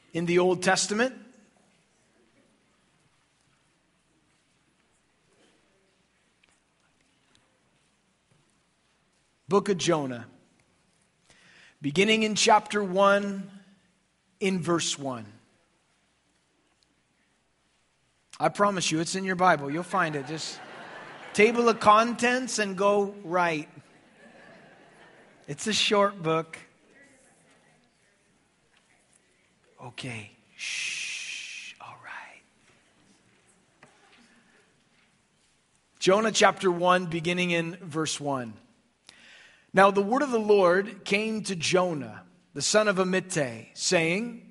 in the Old Testament. Book of Jonah, beginning in chapter 1, in verse 1. I promise you, it's in your Bible. You'll find it. Just table of contents and go right. It's a short book. Okay. Shh. All right. Jonah chapter 1, beginning in verse 1. Now the word of the Lord came to Jonah, the son of Amittai, saying,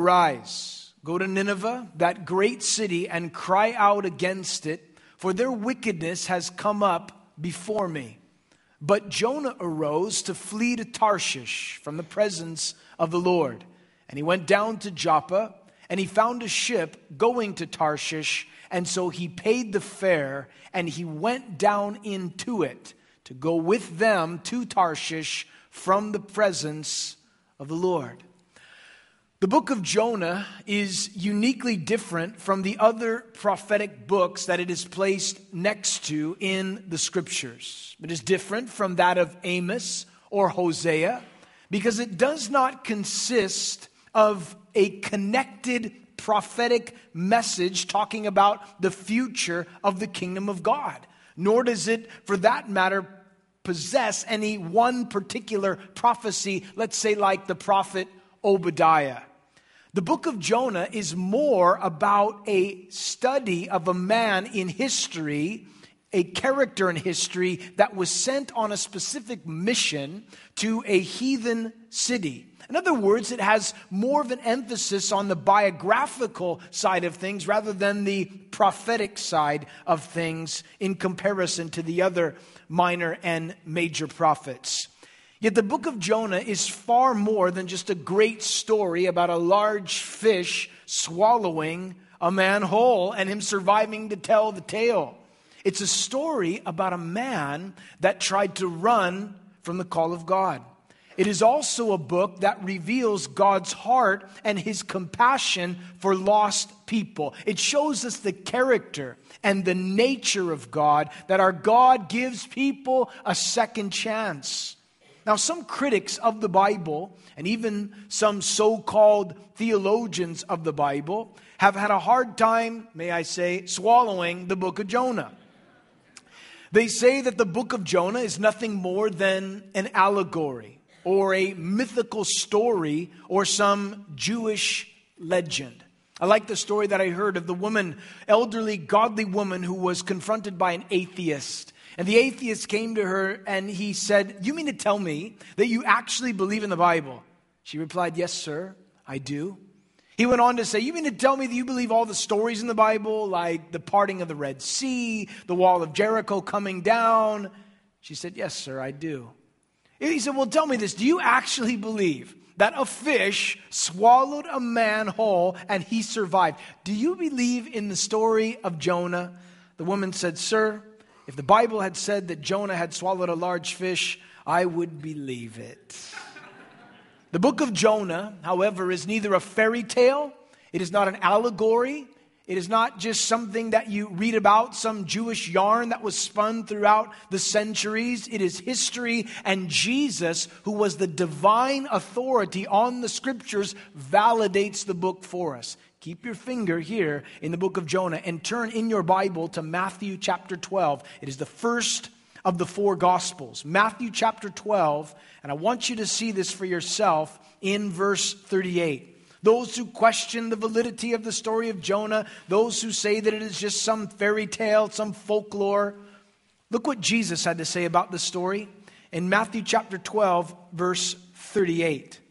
Arise, go to Nineveh, that great city, and cry out against it, for their wickedness has come up before me. But Jonah arose to flee to Tarshish from the presence of the Lord. And he went down to Joppa, and he found a ship going to Tarshish, and so he paid the fare, and he went down into it to go with them to Tarshish from the presence of the Lord. The book of Jonah is uniquely different from the other prophetic books that it is placed next to in the scriptures. It is different from that of Amos or Hosea because it does not consist of a connected prophetic message talking about the future of the kingdom of God. Nor does it, for that matter, possess any one particular prophecy, let's say like the prophet Obadiah. The book of Jonah is more about a study of a man in history, a character in history that was sent on a specific mission to a heathen city. In other words, it has more of an emphasis on the biographical side of things rather than the prophetic side of things in comparison to the other minor and major prophets. Yet the book of Jonah is far more than just a great story about a large fish swallowing a man whole and him surviving to tell the tale. It's a story about a man that tried to run from the call of God. It is also a book that reveals God's heart and his compassion for lost people. It shows us the character and the nature of God, that our God gives people a second chance. Now, some critics of the Bible, and even some so-called theologians of the Bible, have had a hard time, may I say, swallowing the book of Jonah. They say that the book of Jonah is nothing more than an allegory, or a mythical story, or some Jewish legend. I like the story that I heard of the woman, elderly, godly woman who was confronted by an atheist. And the atheist came to her and he said, "You mean to tell me that you actually believe in the Bible?" She replied, "Yes, sir, I do." He went on to say, "You mean to tell me that you believe all the stories in the Bible, like the parting of the Red Sea, the wall of Jericho coming down?" She said, "Yes, sir, I do." He said, "Well, tell me this. Do you actually believe that a fish swallowed a man whole and he survived? Do you believe in the story of Jonah?" The woman said, "Sir, if the Bible had said that Jonah had swallowed a large fish, I would believe it." The book of Jonah, however, is neither a fairy tale, it is not an allegory, it is not just something that you read about, some Jewish yarn that was spun throughout the centuries. It is history, and Jesus, who was the divine authority on the scriptures, validates the book for us. Keep your finger here in the book of Jonah and turn in your Bible to Matthew chapter 12. It is the first of the four Gospels. Matthew chapter 12, and I want you to see this for yourself in verse 38. Those who question the validity of the story of Jonah, those who say that it is just some fairy tale, some folklore, look what Jesus had to say about the story in Matthew chapter 12, verse 38.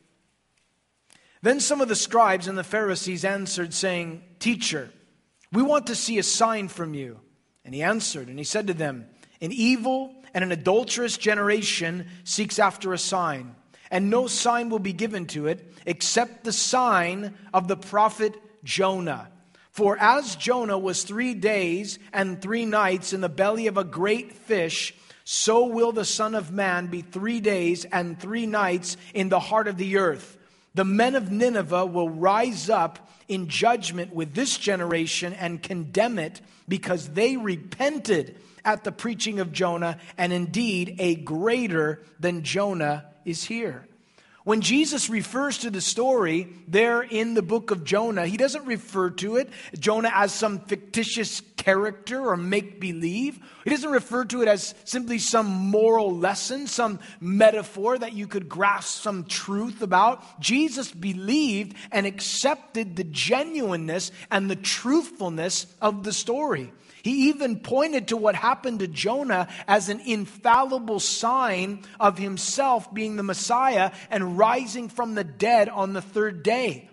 Then some of the scribes and the Pharisees answered, saying, "Teacher, we want to see a sign from you." And he answered, and he said to them, "An evil and an adulterous generation seeks after a sign, and no sign will be given to it except the sign of the prophet Jonah. For as Jonah was 3 days and 3 nights in the belly of a great fish, so will the Son of Man be 3 days and 3 nights in the heart of the earth. the men of Nineveh will rise up in judgment with this generation and condemn it because they repented at the preaching of Jonah, and indeed a greater than Jonah is here. When Jesus refers to the story there in the book of Jonah, he doesn't refer to it, Jonah, as some fictitious character or make-believe. He doesn't refer to it as simply some moral lesson, some metaphor that you could grasp some truth about. Jesus believed and accepted the genuineness and the truthfulness of the story. He even pointed to what happened to Jonah as an infallible sign of himself being the Messiah and rising from the dead on the third day.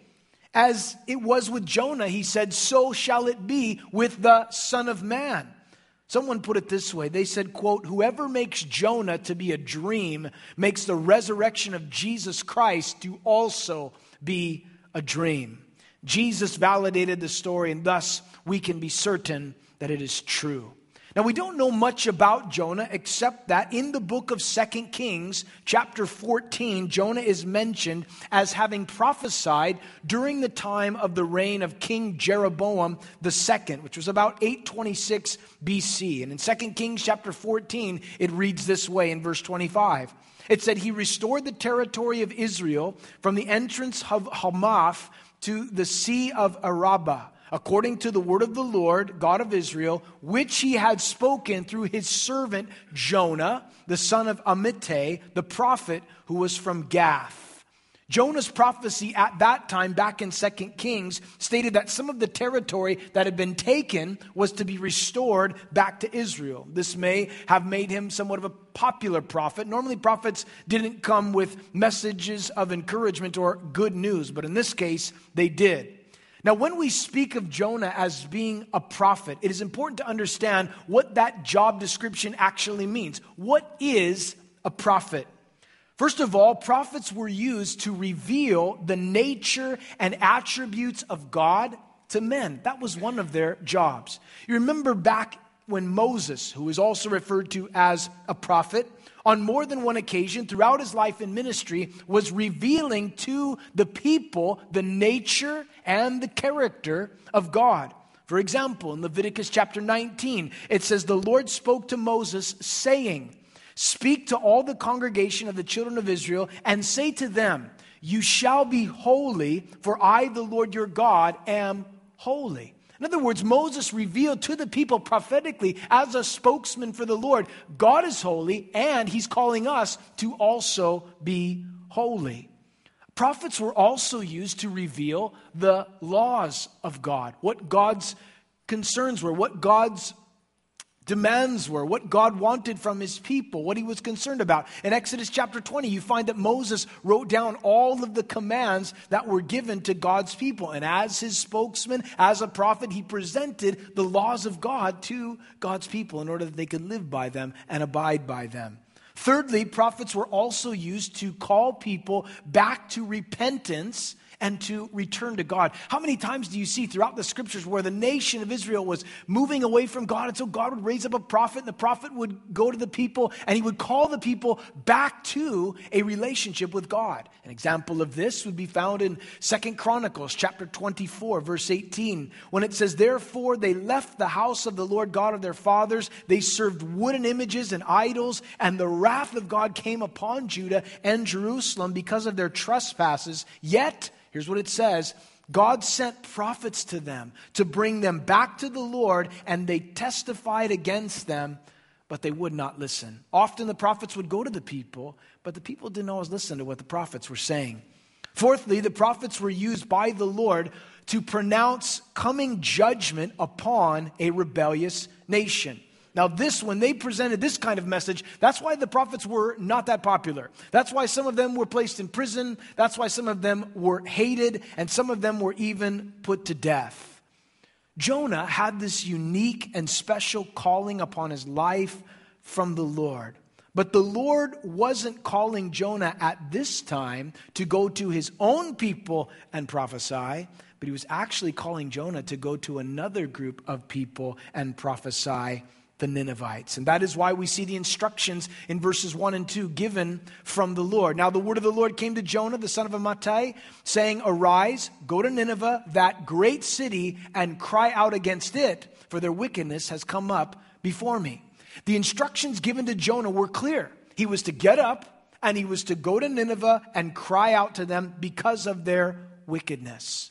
As it was with Jonah, he said, so shall it be with the Son of Man. Someone put it this way. They said, quote, whoever makes Jonah to be a dream makes the resurrection of Jesus Christ to also be a dream. Jesus validated the story, and thus we can be certain that it is true. Now, we don't know much about Jonah except that in the book of 2 Kings, chapter 14, Jonah is mentioned as having prophesied during the time of the reign of King Jeroboam II, which was about 826 BC. And in 2 Kings chapter 14, it reads this way in verse 25. It said, he restored the territory of Israel from the entrance of Hamath to the sea of Arabah, according to the word of the Lord, God of Israel, which he had spoken through his servant Jonah, the son of Amittai, the prophet who was from Gath. Jonah's prophecy at that time, back in 2 Kings, stated that some of the territory that had been taken was to be restored back to Israel. This may have made him somewhat of a popular prophet. Normally, prophets didn't come with messages of encouragement or good news, but in this case, they did. Now, when we speak of Jonah as being a prophet, it is important to understand what that job description actually means. What is a prophet? First of all, prophets were used to reveal the nature and attributes of God to men. That was one of their jobs. You remember back when Moses, who is also referred to as a prophet, on more than one occasion throughout his life and ministry, was revealing to the people the nature and the character of God. For example, in Leviticus chapter 19, it says, the Lord spoke to Moses, saying, speak to all the congregation of the children of Israel and say to them, you shall be holy, for I, the Lord your God, am holy. In other words, Moses revealed to the people prophetically as a spokesman for the Lord, God is holy, and he's calling us to also be holy. Prophets were also used to reveal the laws of God, what God's concerns were, what God's demands were, what God wanted from his people, what he was concerned about. In Exodus chapter 20, you find that Moses wrote down all of the commands that were given to God's people. And as his spokesman, as a prophet, he presented the laws of God to God's people in order that they could live by them and abide by them. Thirdly, prophets were also used to call people back to repentance and to return to God. How many times do you see throughout the scriptures where the nation of Israel was moving away from God, and so God would raise up a prophet, and the prophet would go to the people and he would call the people back to a relationship with God? An example of this would be found in 2 Chronicles chapter 24, verse 18, when it says, therefore they left the house of the Lord God of their fathers, they served wooden images and idols, and the wrath of God came upon Judah and Jerusalem because of their trespasses. Yet, here's what it says, God sent prophets to them to bring them back to the Lord, and they testified against them, but they would not listen. Often the prophets would go to the people, but the people didn't always listen to what the prophets were saying. Fourthly, the prophets were used by the Lord to pronounce coming judgment upon a rebellious nation. Now when they presented this kind of message, that's why the prophets were not that popular. That's why some of them were placed in prison. That's why some of them were hated, and some of them were even put to death. Jonah had this unique and special calling upon his life from the Lord. But the Lord wasn't calling Jonah at this time to go to his own people and prophesy, but he was actually calling Jonah to go to another group of people and prophesy the Ninevites. And that is why we see the instructions in verses 1 and 2 given from the Lord. Now the word of the Lord came to Jonah, the son of Amittai, saying, "Arise, go to Nineveh, that great city, and cry out against it, for their wickedness has come up before me." The instructions given to Jonah were clear. He was to get up and he was to go to Nineveh and cry out to them because of their wickedness.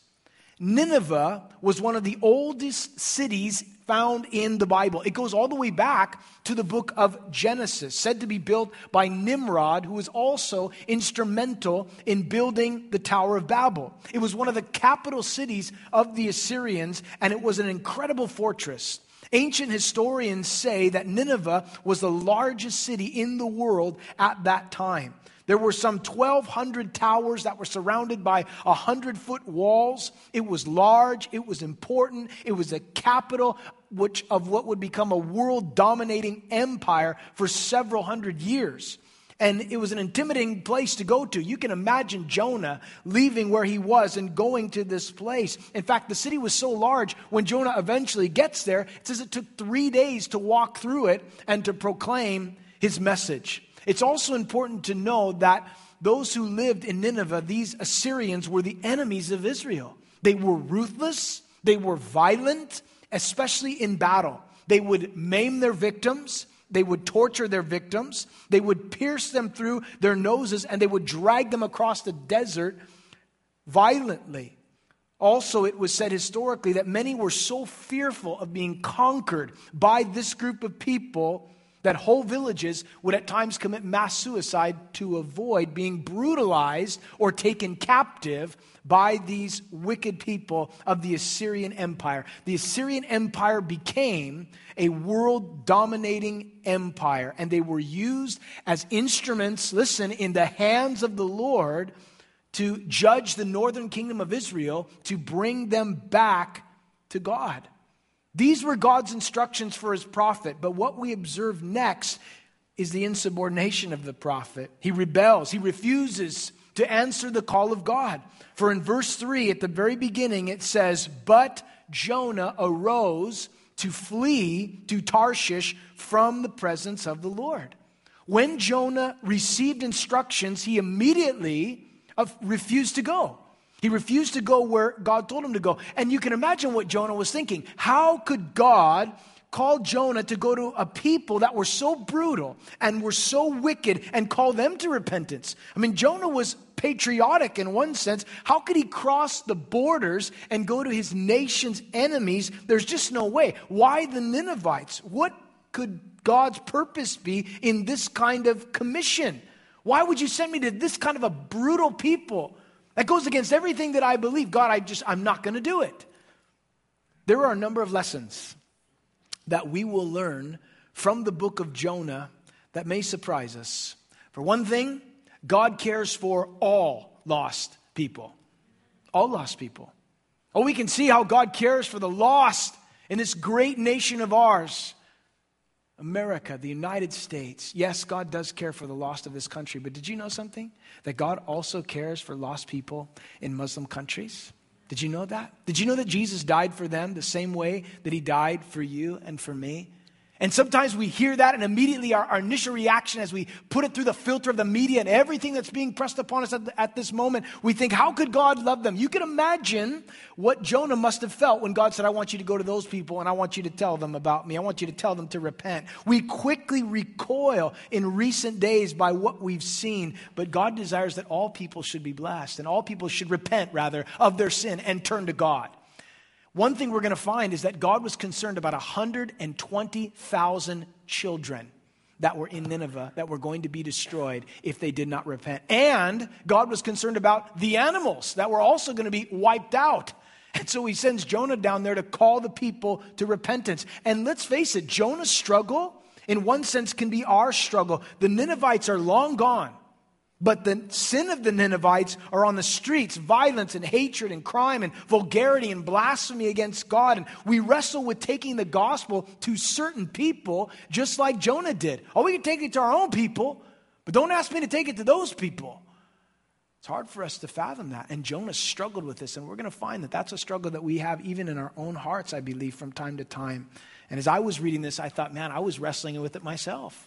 Nineveh was one of the oldest cities found in the Bible. It goes all the way back to the book of Genesis, said to be built by Nimrod, who was also instrumental in building the Tower of Babel. It was one of the capital cities of the Assyrians, and it was an incredible fortress. Ancient historians say that Nineveh was the largest city in the world at that time. There were some 1,200 towers that were surrounded by 100-foot walls. It was large. It was important. It was a capital of what would become a world-dominating empire for several hundred years. And it was an intimidating place to go to. You can imagine Jonah leaving where he was and going to this place. In fact, the city was so large, when Jonah eventually gets there, it says it took 3 days to walk through it and to proclaim his message. It's also important to know that those who lived in Nineveh, these Assyrians, were the enemies of Israel. They were ruthless. They were violent, especially in battle. They would maim their victims. They would torture their victims. They would pierce them through their noses, and they would drag them across the desert violently. Also, it was said historically that many were so fearful of being conquered by this group of people that whole villages would at times commit mass suicide to avoid being brutalized or taken captive by these wicked people of the Assyrian Empire. The Assyrian Empire became a world-dominating empire, and they were used as instruments, listen, in the hands of the Lord to judge the northern kingdom of Israel, to bring them back to God. These were God's instructions for his prophet, but what we observe next is the insubordination of the prophet. He rebels. He refuses to answer the call of God. For in verse 3, at the very beginning, it says, "But Jonah arose to flee to Tarshish from the presence of the Lord." When Jonah received instructions, he immediately refused to go. He refused to go where God told him to go. And you can imagine what Jonah was thinking. How could God call Jonah to go to a people that were so brutal and were so wicked and call them to repentance? I mean, Jonah was patriotic in one sense. How could he cross the borders and go to his nation's enemies? There's just no way. Why the Ninevites? What could God's purpose be in this kind of commission? Why would you send me to this kind of a brutal people? That goes against everything that I believe. God, I'm not going to do it. There are a number of lessons that we will learn from the book of Jonah that may surprise us. For one thing, God cares for all lost people. All lost people. Oh, we can see how God cares for the lost in this great nation of ours. America, the United States. Yes, God does care for the lost of this country, but did you know something? That God also cares for lost people in Muslim countries? Did you know that? Did you know that Jesus died for them the same way that he died for you and for me? And sometimes we hear that, and immediately our initial reaction as we put it through the filter of the media and everything that's being pressed upon us at this moment, we think, how could God love them? You can imagine what Jonah must have felt when God said, I want you to go to those people and I want you to tell them about me. I want you to tell them to repent. We quickly recoil in recent days by what we've seen, but God desires that all people should be blessed and all people should repent, rather, of their sin and turn to God. One thing we're going to find is that God was concerned about 120,000 children that were in Nineveh that were going to be destroyed if they did not repent. And God was concerned about the animals that were also going to be wiped out. And so he sends Jonah down there to call the people to repentance. And let's face it, Jonah's struggle, in one sense, can be our struggle. The Ninevites are long gone. But the sin of the Ninevites are on the streets, violence and hatred and crime and vulgarity and blasphemy against God. And we wrestle with taking the gospel to certain people just like Jonah did. Oh, we can take it to our own people, but don't ask me to take it to those people. It's hard for us to fathom that. And Jonah struggled with this. And we're going to find that that's a struggle that we have even in our own hearts, I believe, from time to time And as I was reading this, I thought, man, I was wrestling with it myself.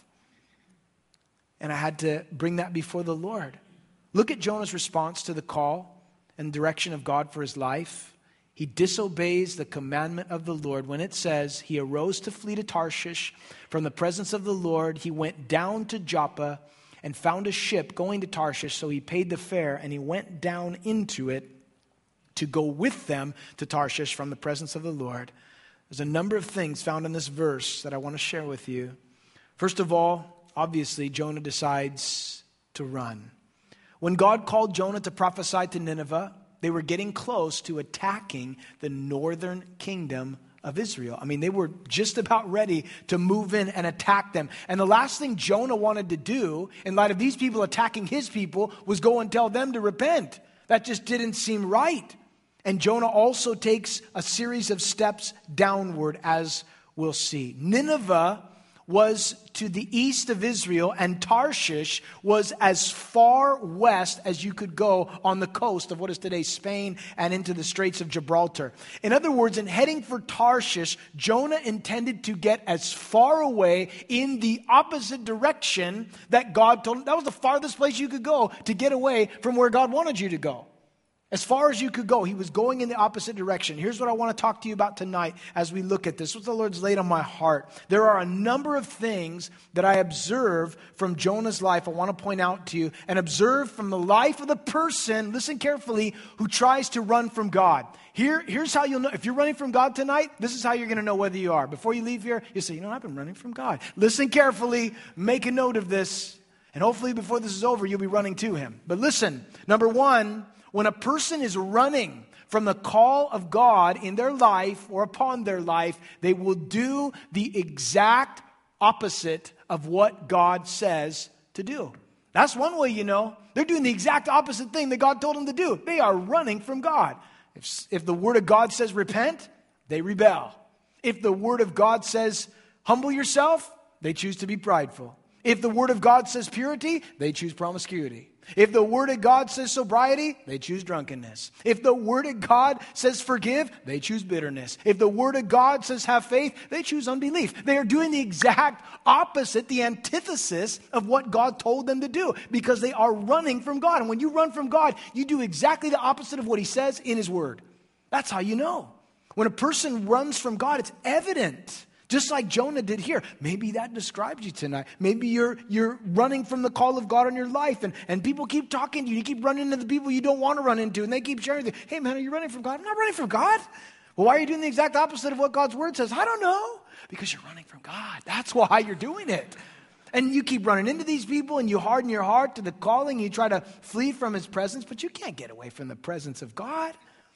And I had to bring that before the Lord. Look at Jonah's response to the call and direction of God for his life. He disobeys the commandment of the Lord when it says, he arose to flee to Tarshish from the presence of the Lord. He went down to Joppa and found a ship going to Tarshish, so he paid the fare and he went down into it to go with them to Tarshish from the presence of the Lord. There's a number of things found in this verse that I want to share with you. First of all, obviously, Jonah decides to run. When God called Jonah to prophesy to Nineveh, they were getting close to attacking the northern kingdom of Israel. I mean, they were just about ready to move in and attack them. And the last thing Jonah wanted to do, in light of these people attacking his people, was go and tell them to repent. That just didn't seem right. And Jonah also takes a series of steps downward, as we'll see. Nineveh was to the east of Israel, and Tarshish was as far west as you could go on the coast of what is today Spain and into the Straits of Gibraltar. In other words, in heading for Tarshish, Jonah intended to get as far away in the opposite direction that God told him. That was the farthest place you could go to get away from where God wanted you to go. As far as you could go, he was going in the opposite direction. Here's what I want to talk to you about tonight as we look at this. What the Lord's laid on my heart. There are a number of things that I observe from Jonah's life I want to point out to you, and observe from the life of the person, listen carefully, who tries to run from God. Here's how you'll know. If you're running from God tonight, this is how you're going to know whether you are. Before you leave here, you say, I've been running from God. Listen carefully, make a note of this, and hopefully before this is over, you'll be running to him. But listen, number one, when a person is running from the call of God in their life or upon their life, they will do the exact opposite of what God says to do. That's one way you know. They're doing the exact opposite thing that God told them to do. They are running from God. If the Word of God says repent, they rebel. If the Word of God says humble yourself, they choose to be prideful. If the Word of God says purity, they choose promiscuity. If the Word of God says sobriety, they choose drunkenness. If the Word of God says forgive, they choose bitterness. If the Word of God says have faith, they choose unbelief. They are doing the exact opposite, the antithesis of what God told them to do, because they are running from God. And when you run from God, you do exactly the opposite of what He says in His Word. That's how you know. When a person runs from God, it's evident. Just like Jonah did here. Maybe that describes you tonight. Maybe you're running from the call of God on your life, and people keep talking to you. You keep running into the people you don't want to run into, and they keep sharing with you, hey man, are you running from God? I'm not running from God. Well, why are you doing the exact opposite of what God's Word says? I don't know. Because you're running from God. That's why you're doing it. And you keep running into these people, and you harden your heart to the calling. You try to flee from His presence, but you can't get away from the presence of God.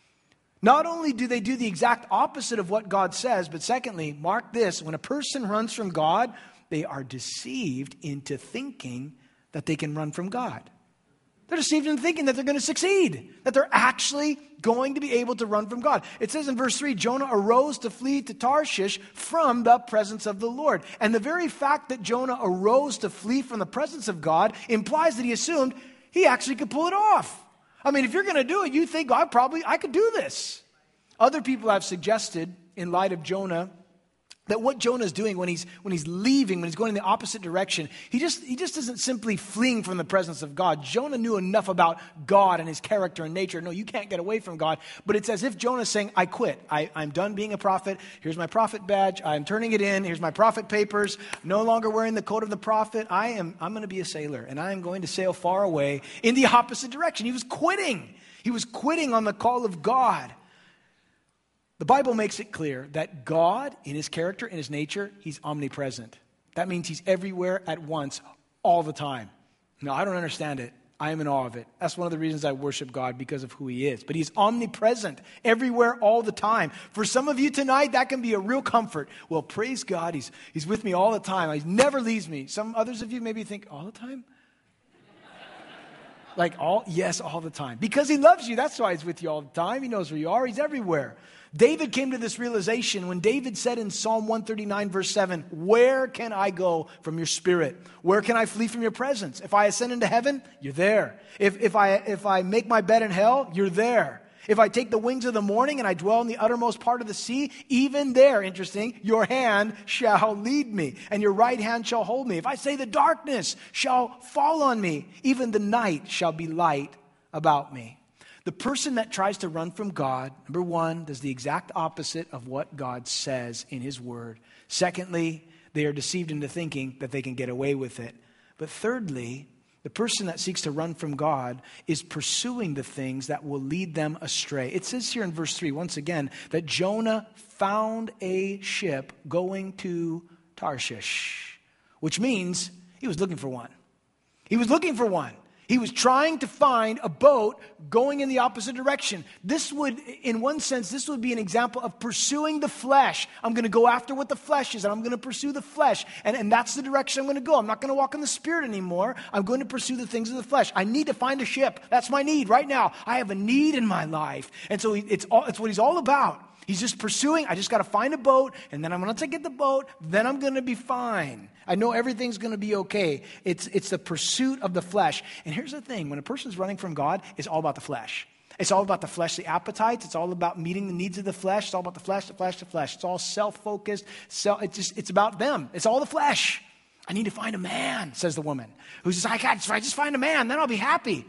Not only do they do the exact opposite of what God says, but secondly, mark this, when a person runs from God, they are deceived into thinking that they can run from God. They're deceived into thinking that they're going to succeed, that they're actually going to be able to run from God. It says in verse 3, Jonah arose to flee to Tarshish from the presence of the Lord. And the very fact that Jonah arose to flee from the presence of God implies that he assumed he actually could pull it off. I mean, if you're going to do it, you think, I could do this. Other people have suggested, in light of Jonah, that what Jonah is doing when he's leaving, when he's going in the opposite direction, he just isn't simply fleeing from the presence of God. Jonah knew enough about God and His character and nature. No, you can't get away from God. But it's as if Jonah's saying, I quit. I'm done being a prophet. Here's my prophet badge. I'm turning it in. Here's my prophet papers. No longer wearing the coat of the prophet. I'm going to be a sailor, and I am going to sail far away in the opposite direction. He was quitting. He was quitting on the call of God. The Bible makes it clear that God, in His character, in His nature, He's omnipresent. That means He's everywhere at once, all the time. No, I don't understand it. I am in awe of it. That's one of the reasons I worship God, because of who He is. But He's omnipresent, everywhere, all the time. For some of you tonight, that can be a real comfort. Well, praise God, He's with me all the time. He never leaves me. Some others of you maybe think, all the time? Yes, all the time. Because He loves you, that's why He's with you all the time. He knows where you are. He's everywhere. David came to this realization when David said in Psalm 139, verse 7, where can I go from your spirit? Where can I flee from your presence? If I ascend into heaven, you're there. If I make my bed in hell, you're there. If I take the wings of the morning and I dwell in the uttermost part of the sea, even there, interesting, your hand shall lead me, and your right hand shall hold me. If I say the darkness shall fall on me, even the night shall be light about me. The person that tries to run from God, number one, does the exact opposite of what God says in his word. Secondly, they are deceived into thinking that they can get away with it. But thirdly, the person that seeks to run from God is pursuing the things that will lead them astray. It says here in verse 3, once again, that Jonah found a ship going to Tarshish, which means he was looking for one. He was looking for one. He was trying to find a boat going in the opposite direction. This would, in one sense, this would be an example of pursuing the flesh. I'm going to go after what the flesh is, and I'm going to pursue the flesh. And that's the direction I'm going to go. I'm not going to walk in the Spirit anymore. I'm going to pursue the things of the flesh. I need to find a ship. That's my need right now. I have a need in my life. And so it's what he's all about. He's just pursuing. I just got to find a boat, and then once I get the boat, then I'm going to be fine. I know everything's going to be okay. It's the pursuit of the flesh. And here's the thing. When a person's running from God, it's all about the flesh. It's all about the fleshly appetites. It's all about meeting the needs of the flesh. It's all about the flesh, the flesh, the flesh. It's all self-focused. It's about them. It's all the flesh. I need to find a man, says the woman, who says, if I just find a man, then I'll be happy.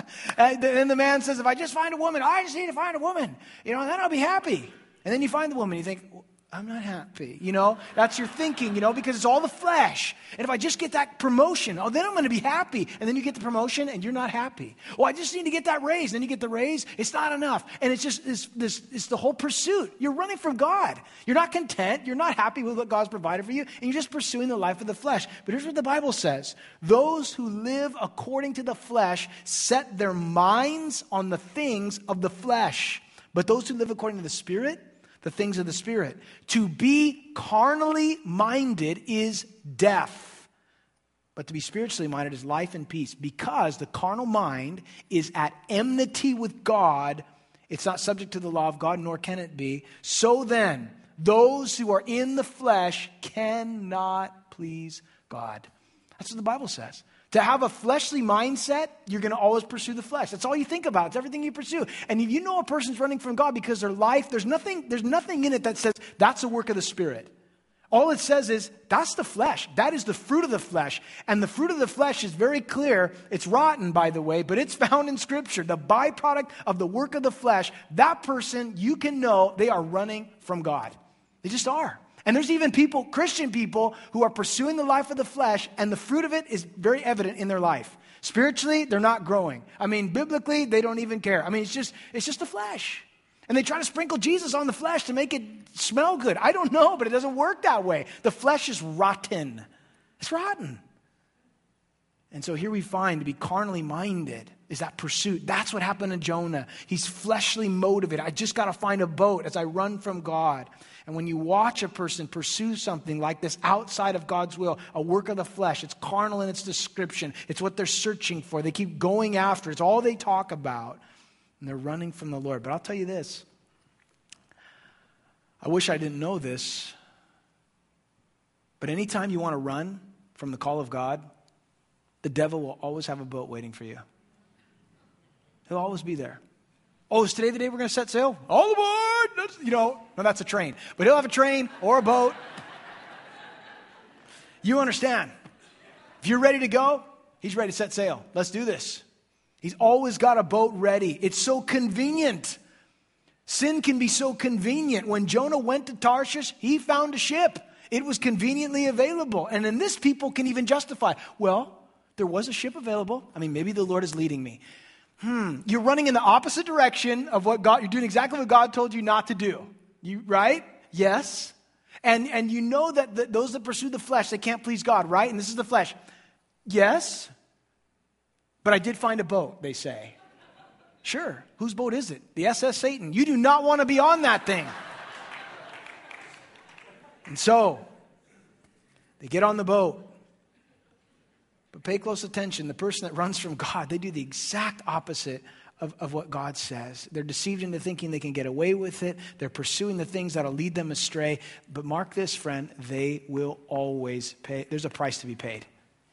And then the man says, if I just find a woman, I just need to find a woman, then I'll be happy. And then you find the woman, you think, well, I'm not happy, That's your thinking, because it's all the flesh. And if I just get that promotion, then I'm going to be happy. And then you get the promotion and you're not happy. Well, I just need to get that raise. And then you get the raise. It's not enough. And it's just it's the whole pursuit. You're running from God. You're not content. You're not happy with what God's provided for you. And you're just pursuing the life of the flesh. But here's what the Bible says. Those who live according to the flesh set their minds on the things of the flesh. But those who live according to the Spirit, the things of the Spirit. To be carnally minded is death, but to be spiritually minded is life and peace. Because the carnal mind is at enmity with God. It's not subject to the law of God, nor can it be. So then, those who are in the flesh cannot please God. That's what the Bible says. To have a fleshly mindset, you're going to always pursue the flesh. That's all you think about. It's everything you pursue. And if you know a person's running from God because their life, there's nothing in it that says that's a work of the Spirit. All it says is that's the flesh. That is the fruit of the flesh. And the fruit of the flesh is very clear. It's rotten, by the way, but it's found in Scripture. The byproduct of the work of the flesh, that person, you can know they are running from God. They just are. And there's even people, Christian people, who are pursuing the life of the flesh, and the fruit of it is very evident in their life. Spiritually, they're not growing. Biblically, they don't even care. It's just the flesh. And they try to sprinkle Jesus on the flesh to make it smell good. I don't know, but it doesn't work that way. The flesh is rotten. It's rotten. And so here we find to be carnally minded is that pursuit. That's what happened to Jonah. He's fleshly motivated. I just got to find a boat as I run from God. And when you watch a person pursue something like this outside of God's will, a work of the flesh, it's carnal in its description. It's what they're searching for. They keep going after. It's all they talk about. And they're running from the Lord. But I'll tell you this. I wish I didn't know this. But anytime you want to run from the call of God, the devil will always have a boat waiting for you. He'll always be there. Oh, is today the day we're going to set sail? All aboard! No, that's a train. But he'll have a train or a boat. You understand. If you're ready to go, he's ready to set sail. Let's do this. He's always got a boat ready. It's so convenient. Sin can be so convenient. When Jonah went to Tarshish, he found a ship. It was conveniently available. And then this people can even justify, well, there was a ship available. Maybe the Lord is leading me. You're running in the opposite direction of what God, you're doing exactly what God told you not to do. Right? Yes. And you know that those that pursue the flesh, they can't please God, right? And this is the flesh. Yes. But I did find a boat, they say. Sure. Whose boat is it? The SS Satan. You do not want to be on that thing. And so, they get on the boat. But pay close attention. The person that runs from God, they do the exact opposite of what God says. They're deceived into thinking they can get away with it. They're pursuing the things that'll lead them astray. But mark this, friend, they will always pay. There's a price to be paid.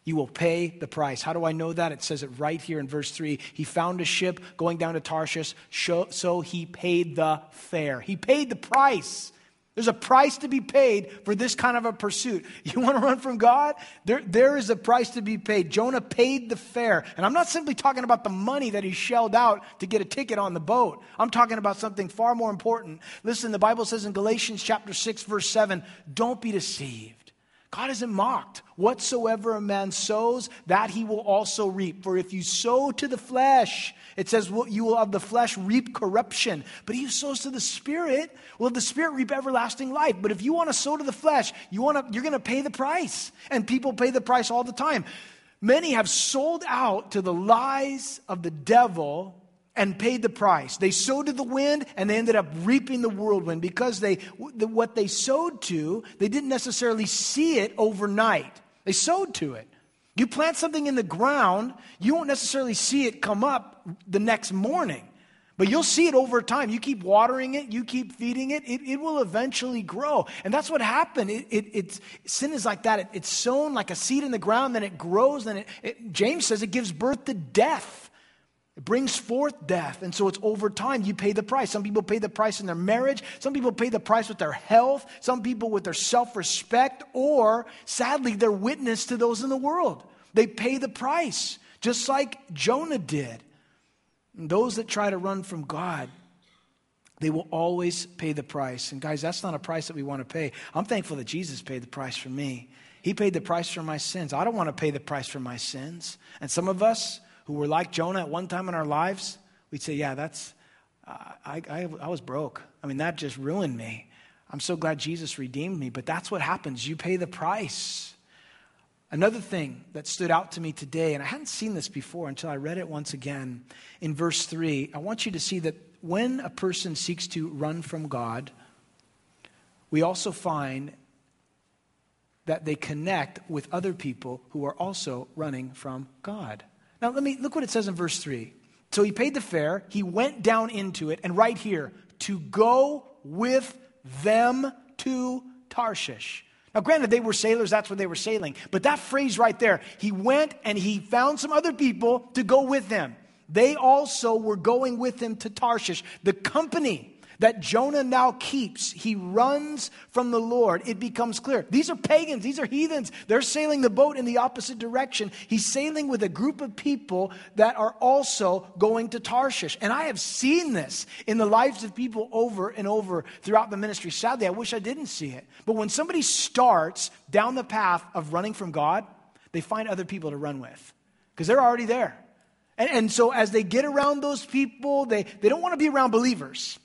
You will pay the price. How do I know that? It says it right here in verse 3. He found a ship going down to Tarshish, so he paid the fare. He paid the price. There's a price to be paid for this kind of a pursuit. You want to run from God? There is a price to be paid. Jonah paid the fare. And I'm not simply talking about the money that he shelled out to get a ticket on the boat. I'm talking about something far more important. Listen, the Bible says in Galatians chapter 6, verse 7, don't be deceived. God isn't mocked. Whatsoever a man sows, that he will also reap. For if you sow to the flesh, it says you will of the flesh reap corruption. But he who sows to the Spirit will of the Spirit reap everlasting life. But if you want to sow to the flesh, you're going to pay the price. And people pay the price all the time. Many have sold out to the lies of the devil and paid the price. They sowed to the wind and they ended up reaping the whirlwind because what they sowed to, they didn't necessarily see it overnight. They sowed to it. You plant something in the ground, you won't necessarily see it come up the next morning, but you'll see it over time. You keep watering it, you keep feeding it, it will eventually grow. And that's what happened. Sin is like that. It's sown like a seed in the ground, then it grows, then James says it gives birth to death. It brings forth death. And so it's over time you pay the price. Some people pay the price in their marriage. Some people pay the price with their health. Some people with their self-respect. Or, sadly, their witness to those in the world. They pay the price, just like Jonah did. And those that try to run from God, they will always pay the price. And guys, that's not a price that we want to pay. I'm thankful that Jesus paid the price for me. He paid the price for my sins. I don't want to pay the price for my sins. And some of us who were like Jonah at one time in our lives, we'd say, yeah, I was broke. I mean, that just ruined me. I'm so glad Jesus redeemed me. But that's what happens. You pay the price. Another thing that stood out to me today, and I hadn't seen this before until I read it once again, in verse 3, I want you to see that when a person seeks to run from God, we also find that they connect with other people who are also running from God. Now, look what it says in verse 3. So he paid the fare, he went down into it, and right here, to go with them to Tarshish. Now, granted, they were sailors, that's where they were sailing. But that phrase right there, he went and he found some other people to go with them. They also were going with him to Tarshish. The company that Jonah now keeps, he runs from the Lord. It becomes clear. These are pagans. These are heathens. They're sailing the boat in the opposite direction. He's sailing with a group of people that are also going to Tarshish. And I have seen this in the lives of people over and over throughout the ministry. Sadly, I wish I didn't see it. But when somebody starts down the path of running from God, they find other people to run with because they're already there. And so as they get around those people, they don't want to be around believers.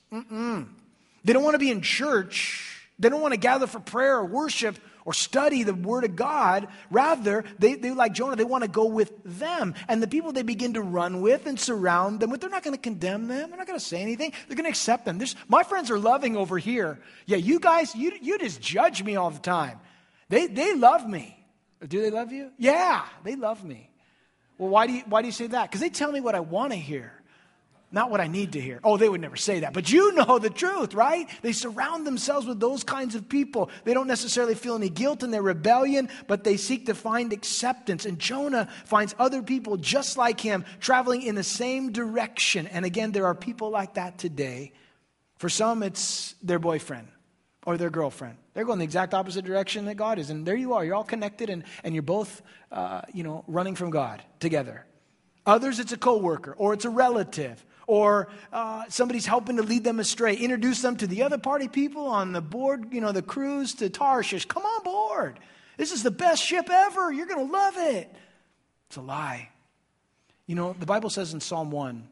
They don't want to be in church. They don't want to gather for prayer or worship or study the Word of God. Rather, they like Jonah, they want to go with them. And the people they begin to run with and surround them with, they're not going to condemn them. They're not going to say anything. They're going to accept them. My friends are loving over here. Yeah, you guys, you just judge me all the time. They love me. Do they love you? Yeah, they love me. Well, why do you say that? Because they tell me what I want to hear. Not what I need to hear. Oh, they would never say that. But you know the truth, right? They surround themselves with those kinds of people. They don't necessarily feel any guilt in their rebellion, but they seek to find acceptance. And Jonah finds other people just like him traveling in the same direction. And again, there are people like that today. For some, it's their boyfriend or their girlfriend. They're going the exact opposite direction that God is. And there you are. You're all connected and you're both, running from God together. Others, it's a coworker or it's a relative. Or somebody's helping to lead them astray. Introduce them to the other party people on the board, the cruise to Tarshish. Come on board. This is the best ship ever. You're going to love it. It's a lie. The Bible says in Psalm 1,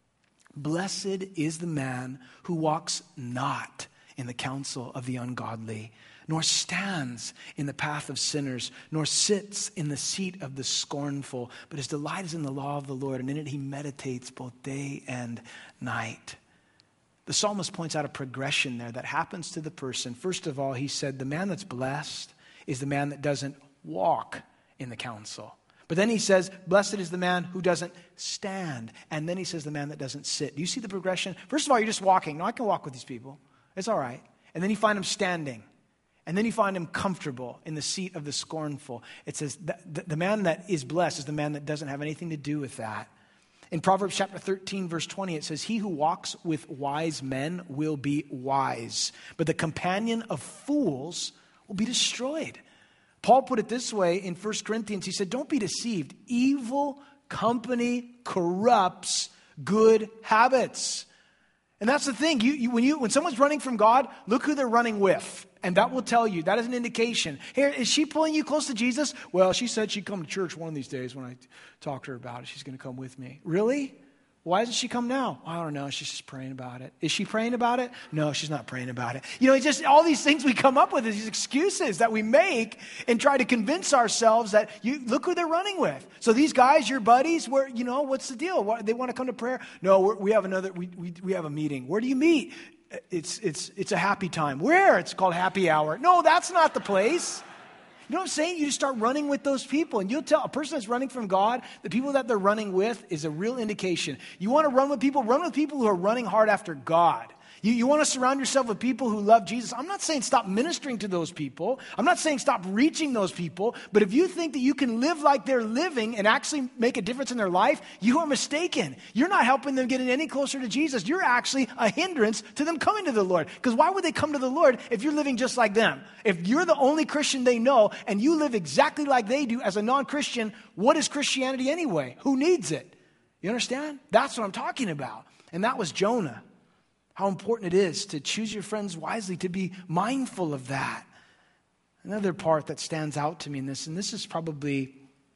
blessed is the man who walks not in the counsel of the ungodly, nor stands in the path of sinners, nor sits in the seat of the scornful, but his delight is in the law of the Lord, and in it he meditates both day and night. The psalmist points out a progression there that happens to the person. First of all, he said the man that's blessed is the man that doesn't walk in the counsel. But then he says, blessed is the man who doesn't stand. And then he says the man that doesn't sit. Do you see the progression? First of all, you're just walking. No, I can walk with these people. It's all right. And then you find them standing. And then you find him comfortable in the seat of the scornful. It says the man that is blessed is the man that doesn't have anything to do with that. In Proverbs chapter 13, verse 20, it says, he who walks with wise men will be wise, but the companion of fools will be destroyed. Paul put it this way in 1 Corinthians. He said, don't be deceived. Evil company corrupts good habits. And that's the thing. When someone's running from God, look who they're running with. And that will tell you. That is an indication. Here, is she pulling you close to Jesus? Well, she said she'd come to church one of these days when I talk to her about it. She's going to come with me. Really? Why doesn't she come now? I don't know. She's just praying about it. Is she praying about it? No, she's not praying about it. It's just all these things we come up with, these excuses that we make and try to convince ourselves that look who they're running with. So these guys, your buddies, what's the deal? They want to come to prayer? No, we have we have a meeting. Where do you meet? It's a happy time. Where? It's called happy hour. No, that's not the place. You know what I'm saying? You just start running with those people, and you'll tell a person that's running from God, the people that they're running with is a real indication. You want to run with people who are running hard after God. You want to surround yourself with people who love Jesus. I'm not saying stop ministering to those people. I'm not saying stop reaching those people. But if you think that you can live like they're living and actually make a difference in their life, you are mistaken. You're not helping them get any closer to Jesus. You're actually a hindrance to them coming to the Lord. Because why would they come to the Lord if you're living just like them? If you're the only Christian they know and you live exactly like they do as a non-Christian, what is Christianity anyway? Who needs it? You understand? That's what I'm talking about. And that was Jonah. How important it is to choose your friends wisely, to be mindful of that. Another part that stands out to me in this, and this is probably,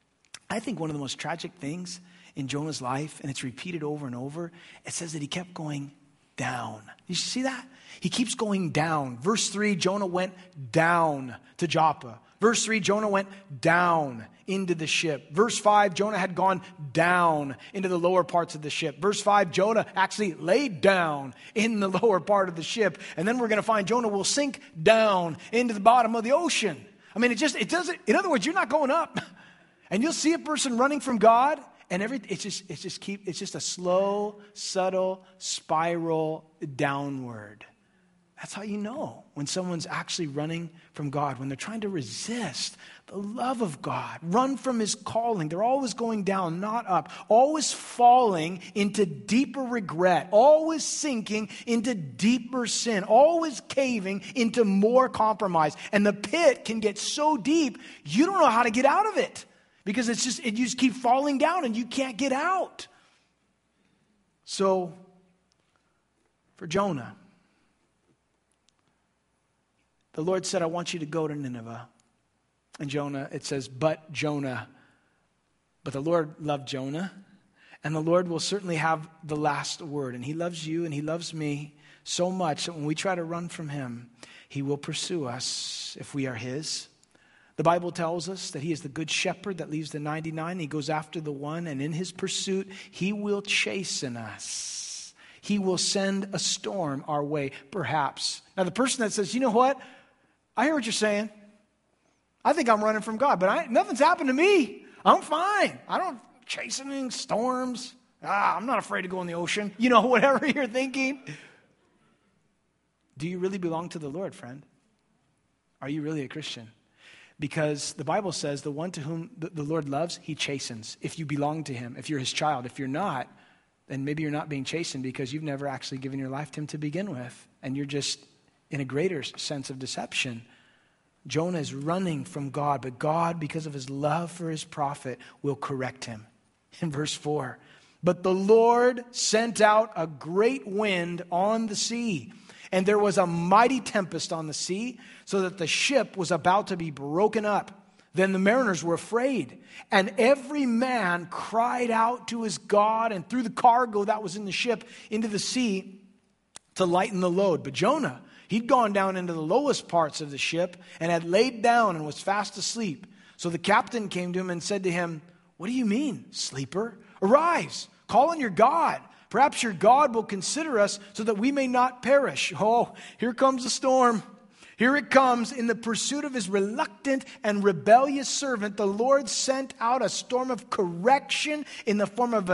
I think, one of the most tragic things in Jonah's life, and it's repeated over and over. It says that he kept going down. You see that? He keeps going down. Verse 3, Jonah went down to Joppa. Verse 3, Jonah went down into the ship. Verse 5, Jonah had gone down into the lower parts of the ship. Verse 5, Jonah actually laid down in the lower part of the ship. And then we're going to find Jonah will sink down into the bottom of the ocean. I mean, it doesn't, in other words, you're not going up. And you'll see a person running from God, and it's just a slow, subtle spiral downward. That's how you know when someone's actually running from God, when they're trying to resist the love of God, run from his calling. They're always going down, not up, always falling into deeper regret, always sinking into deeper sin, always caving into more compromise. And the pit can get so deep, you don't know how to get out of it because you just keep falling down and you can't get out. So, for Jonah, the Lord said, I want you to go to Nineveh. And Jonah, it says, but Jonah. But the Lord loved Jonah. And the Lord will certainly have the last word. And he loves you and he loves me so much that when we try to run from him, he will pursue us if we are his. The Bible tells us that he is the good shepherd that leaves the 99. He goes after the one. And in his pursuit, he will chasten us. He will send a storm our way, perhaps. Now, the person that says, you know what? I hear what you're saying. I think I'm running from God, but nothing's happened to me. I'm fine. I don't chastening storms. I'm not afraid to go in the ocean. Whatever you're thinking. Do you really belong to the Lord, friend? Are you really a Christian? Because the Bible says the one to whom the Lord loves, he chastens. If you belong to him, if you're his child. If you're not, then maybe you're not being chastened because you've never actually given your life to him to begin with. And you're just in a greater sense of deception. Jonah is running from God, but God, because of his love for his prophet, will correct him. In verse 4, but the Lord sent out a great wind on the sea, and there was a mighty tempest on the sea, so that the ship was about to be broken up. Then the mariners were afraid, and every man cried out to his God and threw the cargo that was in the ship into the sea to lighten the load. But Jonah, he'd gone down into the lowest parts of the ship and had laid down and was fast asleep. So the captain came to him and said to him, what do you mean, sleeper? Arise, call on your God. Perhaps your God will consider us so that we may not perish. Oh, here comes the storm. Here it comes. In the pursuit of his reluctant and rebellious servant, the Lord sent out a storm of correction in the form of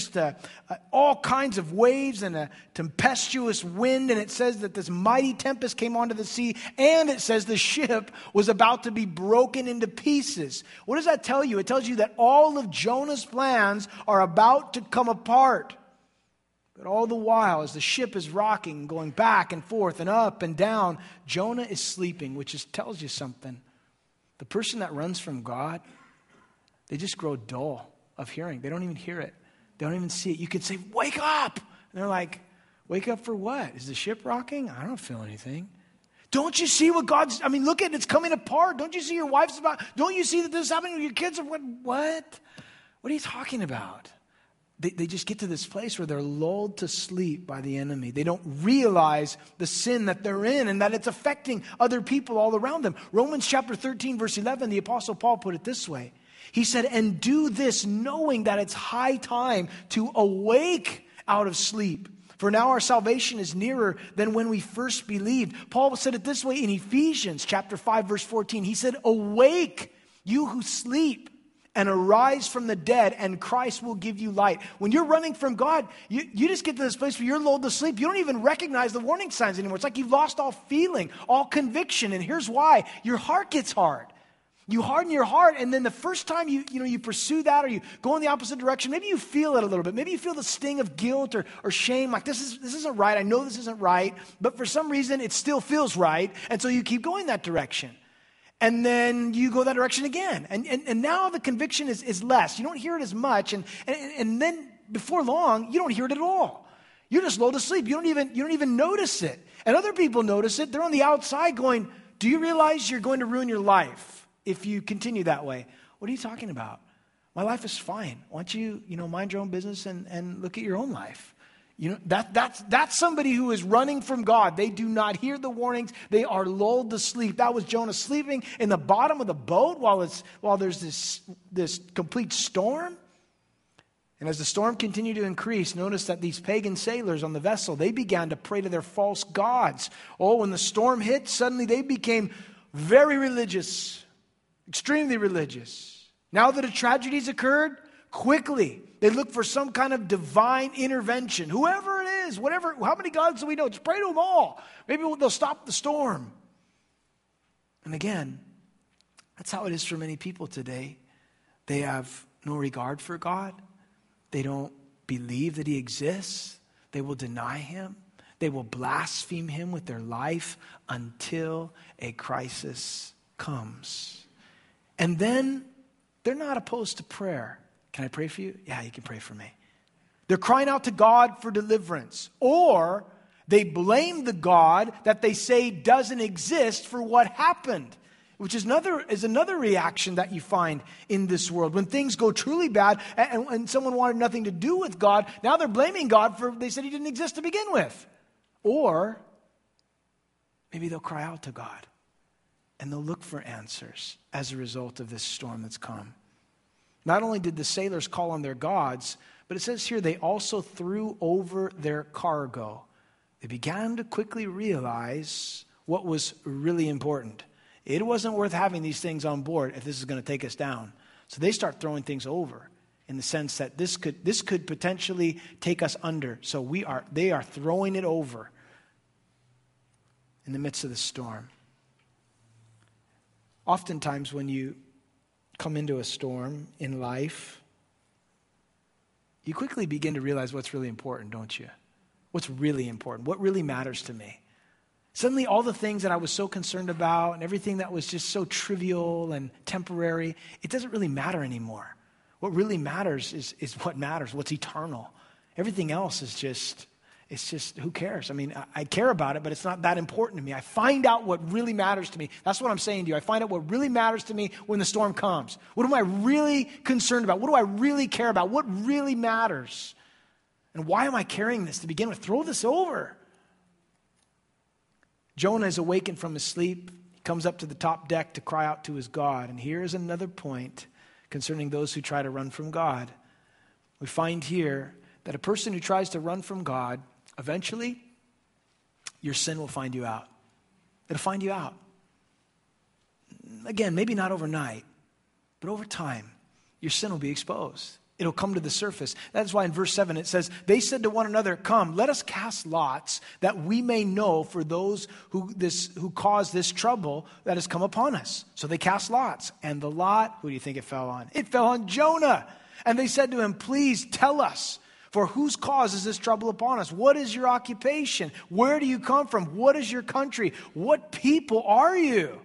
all kinds of waves and a tempestuous wind. And it says that this mighty tempest came onto the sea. And it says the ship was about to be broken into pieces. What does that tell you? It tells you that all of Jonah's plans are about to come apart. But all the while, as the ship is rocking, going back and forth and up and down, Jonah is sleeping, which tells you something. The person that runs from God, they just grow dull of hearing. They don't even hear it. They don't even see it. You could say, wake up! And they're like, wake up for what? Is the ship rocking? I don't feel anything. Don't you see what look at it, it's coming apart. Don't you see your wife's about, don't you see that this is happening with your kids? What? What are you talking about? They just get to this place where they're lulled to sleep by the enemy. They don't realize the sin that they're in and that it's affecting other people all around them. Romans chapter 13, verse 11, the Apostle Paul put it this way. He said, and do this knowing that it's high time to awake out of sleep. For now our salvation is nearer than when we first believed. Paul said it this way in Ephesians chapter 5, verse 14. He said, awake, you who sleep, and arise from the dead, and Christ will give you light. When you're running from God, you just get to this place where you're lulled to sleep. You don't even recognize the warning signs anymore. It's like you've lost all feeling, all conviction. And here's why. Your heart gets hard. You harden your heart, and then the first time you pursue that or you go in the opposite direction, maybe you feel it a little bit. Maybe you feel the sting of guilt or shame, like this isn't right. I know this isn't right, but for some reason it still feels right, and so you keep going that direction. And then you go that direction again. And now the conviction is less. You don't hear it as much. And then before long, you don't hear it at all. You're just lulled to sleep. You don't even notice it. And other people notice it. They're on the outside going, do you realize you're going to ruin your life if you continue that way? What are you talking about? My life is fine. Why don't you, mind your own business and look at your own life? That's somebody who is running from God. They do not hear the warnings. They are lulled to sleep. That was Jonah sleeping in the bottom of the boat while there's this complete storm. And as the storm continued to increase, notice that these pagan sailors on the vessel, they began to pray to their false gods. Oh, when the storm hit, suddenly they became very religious, extremely religious. Now that a tragedy's occurred, quickly they look for some kind of divine intervention. Whoever it is, whatever, how many gods do we know? Just pray to them all. Maybe they'll stop the storm. And again, that's how it is for many people today. They have no regard for God. They don't believe that he exists. They will deny him. They will blaspheme him with their life until a crisis comes. And then they're not opposed to prayer. Can I pray for you? Yeah, you can pray for me. They're crying out to God for deliverance. Or they blame the God that they say doesn't exist for what happened, which is another reaction that you find in this world. When things go truly bad and someone wanted nothing to do with God, now they're blaming God they said he didn't exist to begin with. Or maybe they'll cry out to God and they'll look for answers as a result of this storm that's come. Not only did the sailors call on their gods, but it says here they also threw over their cargo. They began to quickly realize what was really important. It wasn't worth having these things on board if this is going to take us down. So they start throwing things over in the sense that this could potentially take us under. So they are throwing it over in the midst of the storm. Oftentimes when you come into a storm in life, you quickly begin to realize what's really important, don't you? What's really important? What really matters to me? Suddenly all the things that I was so concerned about and everything that was just so trivial and temporary, it doesn't really matter anymore. What really matters is what matters, what's eternal. Everything else is just who cares? I mean, I care about it, but it's not that important to me. I find out what really matters to me. That's what I'm saying to you. I find out what really matters to me when the storm comes. What am I really concerned about? What do I really care about? What really matters? And why am I carrying this to begin with? Throw this over. Jonah is awakened from his sleep. He comes up to the top deck to cry out to his God. And here's another point concerning those who try to run from God. We find here that a person who tries to run from God, eventually, your sin will find you out. It'll find you out. Again, maybe not overnight, but over time, your sin will be exposed. It'll come to the surface. That's why in verse 7 it says, they said to one another, come, let us cast lots that we may know for those who caused this trouble that has come upon us. So they cast lots. And the lot, who do you think it fell on? It fell on Jonah. And they said to him, please tell us, for whose cause is this trouble upon us? What is your occupation? Where do you come from? What is your country? What people are you?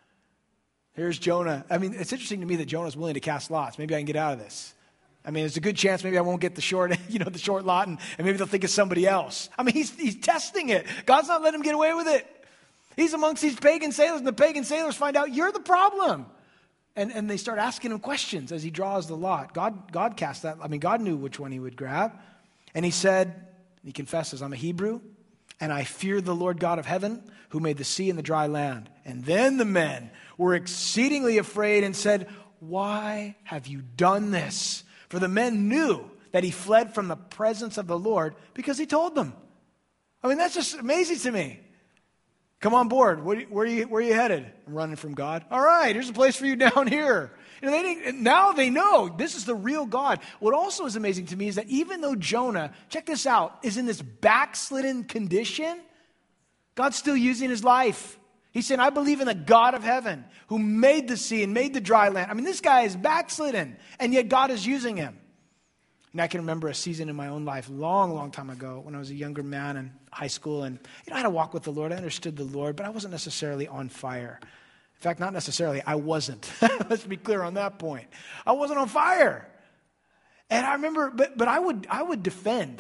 Here's Jonah. I mean, it's interesting to me that Jonah's willing to cast lots. Maybe I can get out of this. I mean, there's a good chance maybe I won't get the short lot, and maybe they'll think of somebody else. I mean, he's testing it. God's not letting him get away with it. He's amongst these pagan sailors, and the pagan sailors find out you're the problem. And they start asking him questions as he draws the lot. God cast that. I mean, God knew which one he would grab. And he said, he confesses, I'm a Hebrew, and I fear the Lord God of heaven, who made the sea and the dry land. And then the men were exceedingly afraid and said, why have you done this? For the men knew that he fled from the presence of the Lord because he told them. I mean, that's just amazing to me. Come on board. Where are you headed? I'm running from God. All right, here's a place for you down here. Now they know this is the real God. What also is amazing to me is that even though Jonah, check this out, is in this backslidden condition, God's still using his life. He's saying, I believe in the God of heaven who made the sea and made the dry land. I mean, this guy is backslidden, and yet God is using him. And I can remember a season in my own life, long time ago, when I was a younger man in high school, and I had to walk with the Lord. I understood the Lord, but I wasn't necessarily on fire. In fact, not necessarily, I wasn't. Let's be clear on that point. I wasn't on fire. And I remember, but I would defend.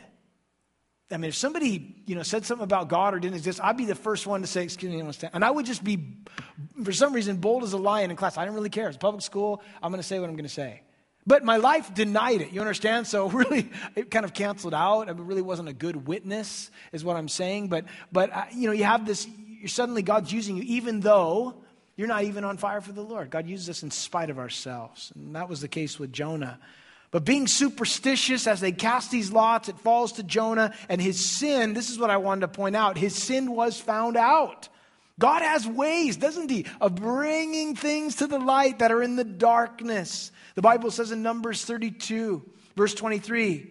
I mean, if somebody, said something about God or didn't exist, I'd be the first one to say, excuse me, and I would just be, for some reason, bold as a lion in class. I didn't really care. It's public school. I'm going to say what I'm going to say. But my life denied it. You understand? So really, it kind of canceled out. I really wasn't a good witness, is what I'm saying. But you have this, suddenly God's using you, even though you're not even on fire for the Lord. God uses us in spite of ourselves. And that was the case with Jonah. But being superstitious, as they cast these lots, it falls to Jonah, and his sin, this is what I wanted to point out, his sin was found out. God has ways, doesn't he, of bringing things to the light that are in the darkness. The Bible says in Numbers 32, verse 23,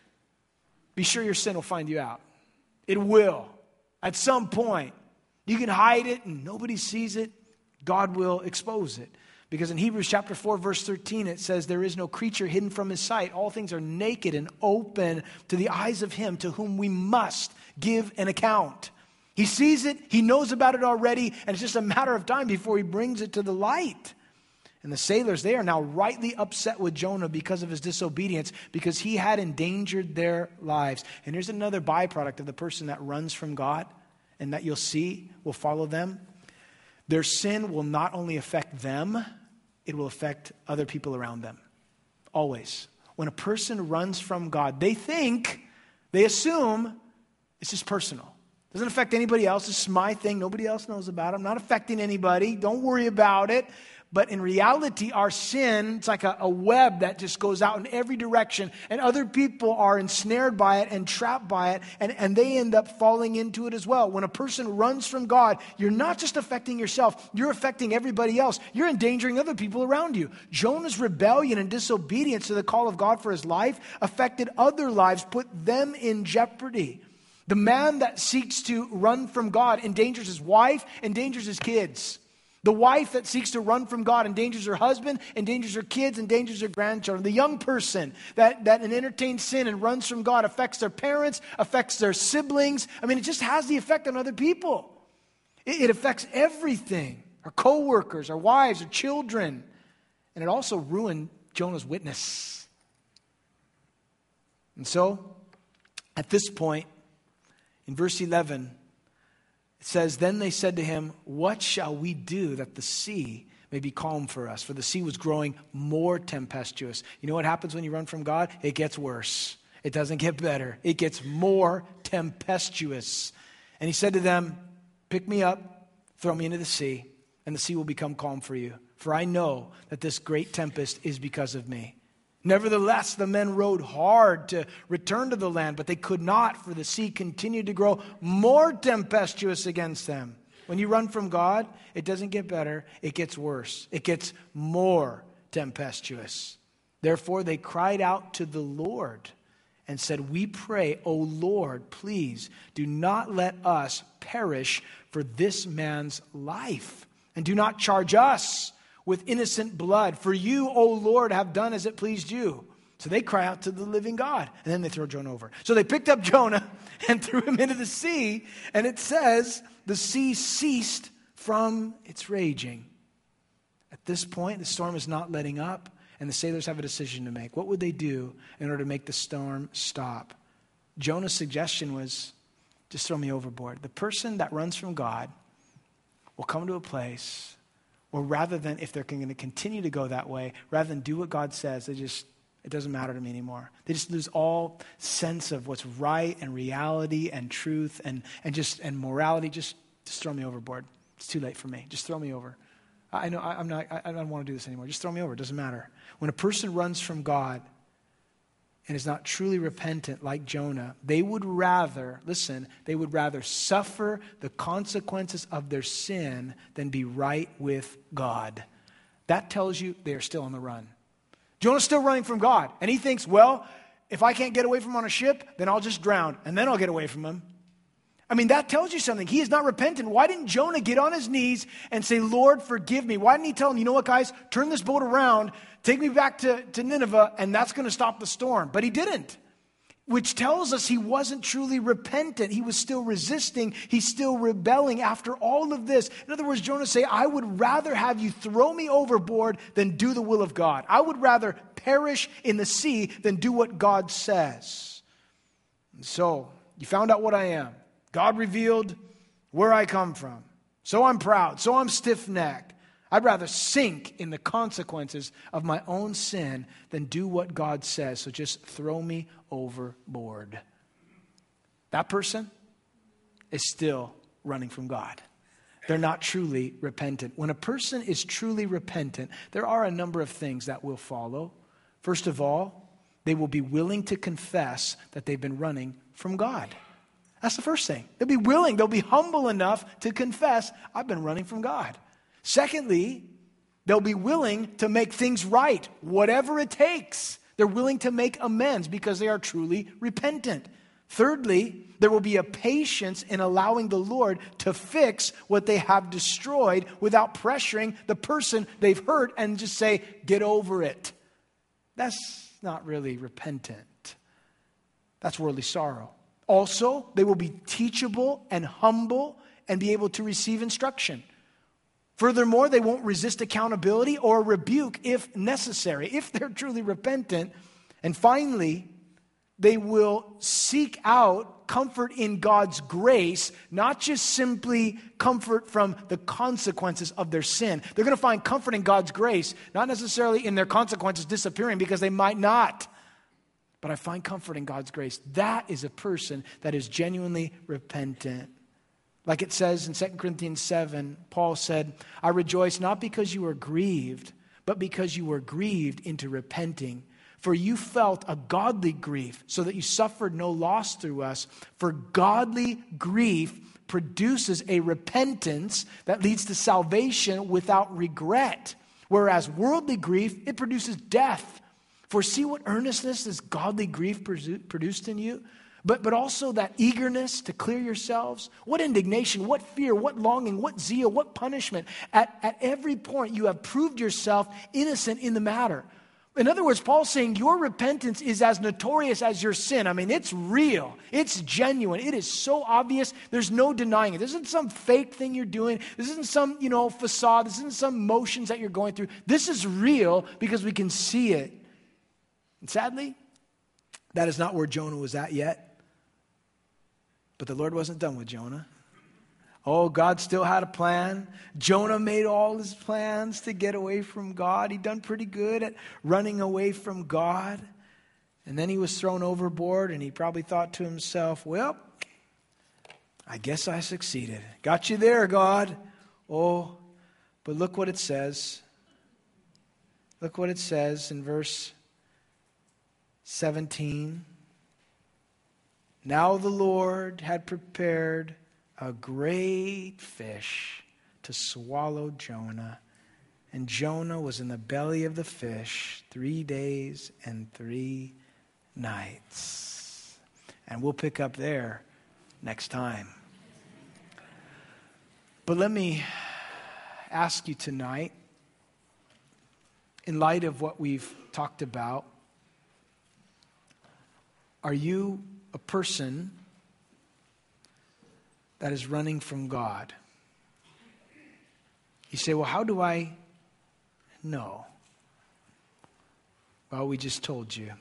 be sure your sin will find you out. It will. At some point, you can hide it and nobody sees it. God will expose it. Because in Hebrews chapter 4, verse 13, it says, there is no creature hidden from his sight. All things are naked and open to the eyes of him to whom we must give an account. He sees it, he knows about it already, and it's just a matter of time before he brings it to the light. And the sailors, they are now rightly upset with Jonah because of his disobedience, because he had endangered their lives. And here's another byproduct of the person that runs from God, and that you'll see will follow them. Their sin will not only affect them, it will affect other people around them. Always. When a person runs from God, they assume it's just personal. It doesn't affect anybody else. It's my thing. Nobody else knows about it. I'm not affecting anybody. Don't worry about it. But in reality, our sin, it's like a web that just goes out in every direction, and other people are ensnared by it and trapped by it, and they end up falling into it as well. When a person runs from God, you're not just affecting yourself, you're affecting everybody else. You're endangering other people around you. Jonah's rebellion and disobedience to the call of God for his life affected other lives, put them in jeopardy. The man that seeks to run from God endangers his wife, endangers his kids. The wife that seeks to run from God endangers her husband, endangers her kids, endangers her grandchildren. The young person that entertains sin and runs from God affects their parents, affects their siblings. I mean, it just has the effect on other people. It affects everything. Our co-workers, our wives, our children. And it also ruined Jonah's witness. And so, at this point, in verse 11, it says, then they said to him, what shall we do that the sea may be calm for us? For the sea was growing more tempestuous. You know what happens when you run from God? It gets worse. It doesn't get better. It gets more tempestuous. And he said to them, pick me up, throw me into the sea, and the sea will become calm for you. For I know that this great tempest is because of me. Nevertheless, the men rowed hard to return to the land, but they could not, for the sea continued to grow more tempestuous against them. When you run from God, it doesn't get better. It gets worse. It gets more tempestuous. Therefore, they cried out to the Lord and said, we pray, O Lord, please do not let us perish for this man's life. And do not charge us with innocent blood. For you, O Lord, have done as it pleased you. So they cry out to the living God. And then they throw Jonah over. So they picked up Jonah and threw him into the sea. And it says the sea ceased from its raging. At this point, the storm is not letting up. And the sailors have a decision to make. What would they do in order to make the storm stop? Jonah's suggestion was, just throw me overboard. The person that runs from God will come to a place where rather than, if they're going to continue to go that way, rather than do what God says, it doesn't matter to me anymore. They just lose all sense of what's right and reality and truth and morality. Just throw me overboard. It's too late for me. Just throw me over. I know I don't want to do this anymore. Just throw me over. It doesn't matter. When a person runs from God and is not truly repentant like Jonah, they would rather suffer the consequences of their sin than be right with God. That tells you they are still on the run. Jonah's still running from God. And he thinks, well, if I can't get away from him on a ship, then I'll just drown and then I'll get away from him. I mean, that tells you something. He is not repentant. Why didn't Jonah get on his knees and say, Lord, forgive me? Why didn't he tell him, you know what, guys, turn this boat around, take me back to Nineveh, and that's going to stop the storm? But he didn't, which tells us he wasn't truly repentant. He was still resisting. He's still rebelling after all of this. In other words, Jonah say, I would rather have you throw me overboard than do the will of God. I would rather perish in the sea than do what God says. And so, you found out what I am. God revealed where I come from. So I'm proud. So I'm stiff-necked. I'd rather sink in the consequences of my own sin than do what God says. So just throw me overboard. That person is still running from God. They're not truly repentant. When a person is truly repentant, there are a number of things that will follow. First of all, they will be willing to confess that they've been running from God. That's the first thing. They'll be willing, they'll be humble enough to confess, I've been running from God. Secondly, they'll be willing to make things right, whatever it takes. They're willing to make amends because they are truly repentant. Thirdly, there will be a patience in allowing the Lord to fix what they have destroyed without pressuring the person they've hurt and just say, get over it. That's not really repentant. That's worldly sorrow. Also, they will be teachable and humble and be able to receive instruction. Furthermore, they won't resist accountability or rebuke if necessary, if they're truly repentant. And finally, they will seek out comfort in God's grace, not just simply comfort from the consequences of their sin. They're going to find comfort in God's grace, not necessarily in their consequences disappearing, because they might not. But I find comfort in God's grace. That is a person that is genuinely repentant. Like it says in 2 Corinthians 7, Paul said, I rejoice not because you were grieved, but because you were grieved into repenting. For you felt a godly grief, so that you suffered no loss through us. For godly grief produces a repentance that leads to salvation without regret. Whereas worldly grief, it produces death. For see what earnestness this godly grief produced in you, but also that eagerness to clear yourselves. What indignation, what fear, what longing, what zeal, what punishment. At every point you have proved yourself innocent in the matter. In other words, Paul's saying your repentance is as notorious as your sin. I mean, it's real. It's genuine. It is so obvious. There's no denying it. This isn't some fake thing you're doing. This isn't some, facade. This isn't some motions that you're going through. This is real because we can see it. And sadly, that is not where Jonah was at yet. But the Lord wasn't done with Jonah. Oh, God still had a plan. Jonah made all his plans to get away from God. He'd done pretty good at running away from God. And then he was thrown overboard, and he probably thought to himself, well, I guess I succeeded. Got you there, God. Oh, but look what it says. Look what it says in verse 17. Now the Lord had prepared a great fish to swallow Jonah. And Jonah was in the belly of the fish 3 days and 3 nights. And we'll pick up there next time. But let me ask you tonight, in light of what we've talked about, are you a person that is running from God? You say, well, how do I know? Well, we just told you.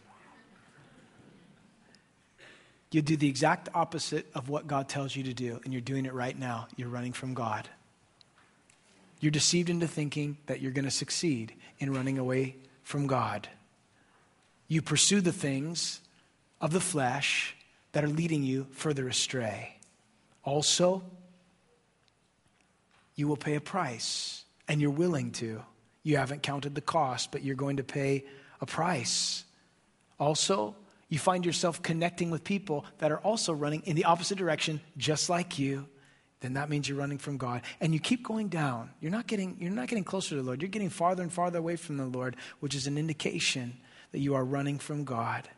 You do the exact opposite of what God tells you to do, and you're doing it right now. You're running from God. You're deceived into thinking that you're going to succeed in running away from God. You pursue the things of the flesh that are leading you further astray. Also, you will pay a price, and you're willing to. You haven't counted the cost, but you're going to pay a price. Also, you find yourself connecting with people that are also running in the opposite direction, just like you. Then that means you're running from God. And you keep going down. You're not getting closer to the Lord. You're getting farther and farther away from the Lord, which is an indication that you are running from God.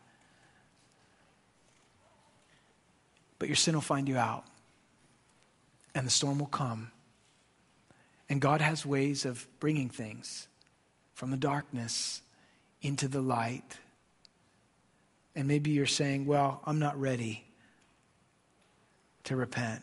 But your sin will find you out. And the storm will come. And God has ways of bringing things from the darkness into the light. And maybe you're saying, well, I'm not ready to repent.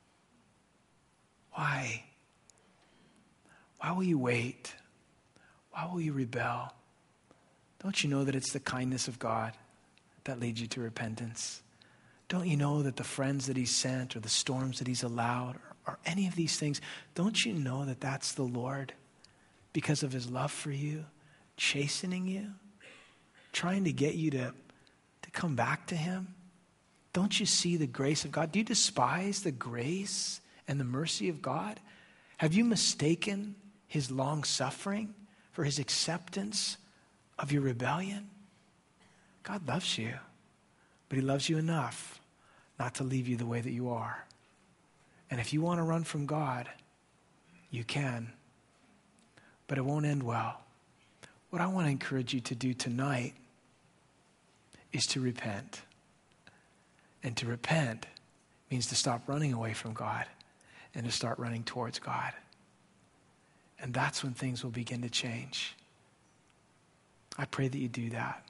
Why? Why will you wait? Why will you rebel? Don't you know that it's the kindness of God that leads you to repentance? Don't you know that the friends that He's sent or the storms that He's allowed or any of these things, don't you know that that's the Lord because of His love for you, chastening you, trying to get you to come back to Him? Don't you see the grace of God? Do you despise the grace and the mercy of God? Have you mistaken His long suffering for His acceptance of your rebellion? God loves you, but He loves you enough not to leave you the way that you are. And if you want to run from God, you can, but it won't end well. What I want to encourage you to do tonight is to repent. And to repent means to stop running away from God and to start running towards God. And that's when things will begin to change. I pray that you do that.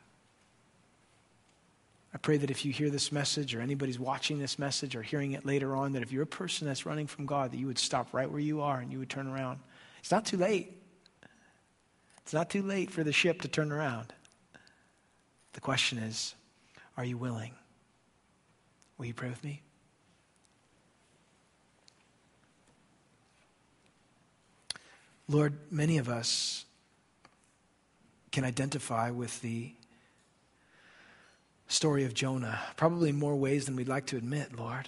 I pray that if you hear this message or anybody's watching this message or hearing it later on, that if you're a person that's running from God, that you would stop right where you are and you would turn around. It's not too late. It's not too late for the ship to turn around. The question is, are you willing? Will you pray with me? Lord, many of us can identify with the story of Jonah, probably in more ways than we'd like to admit, Lord.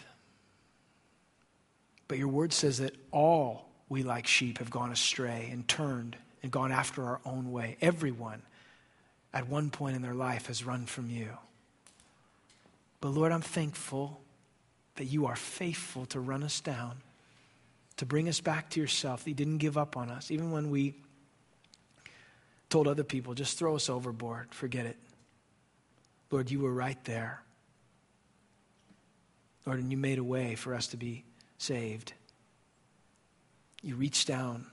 But your word says that all we like sheep have gone astray and turned and gone after our own way. Everyone at one point in their life has run from you. But Lord, I'm thankful that you are faithful to run us down, to bring us back to yourself, that you didn't give up on us. Even when we told other people, just throw us overboard, forget it. Lord, you were right there. Lord, and you made a way for us to be saved. You reached down,